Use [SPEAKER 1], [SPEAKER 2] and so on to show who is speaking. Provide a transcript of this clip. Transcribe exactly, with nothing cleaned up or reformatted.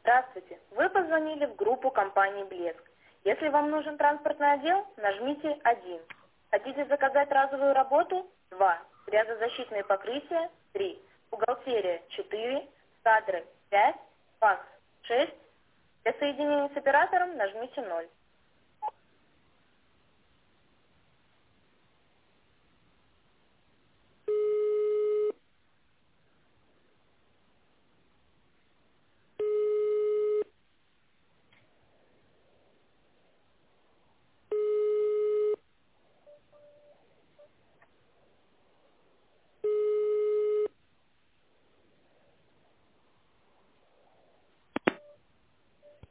[SPEAKER 1] Здравствуйте. Вы позвонили в группу компании «Блеск». Если вам нужен транспортный отдел, нажмите один. Хотите заказать разовую работу? два. Грязозащитные покрытия? три. Бухгалтерия? четыре. Кадры? пять. Факс? шесть. Для соединения с оператором нажмите ноль.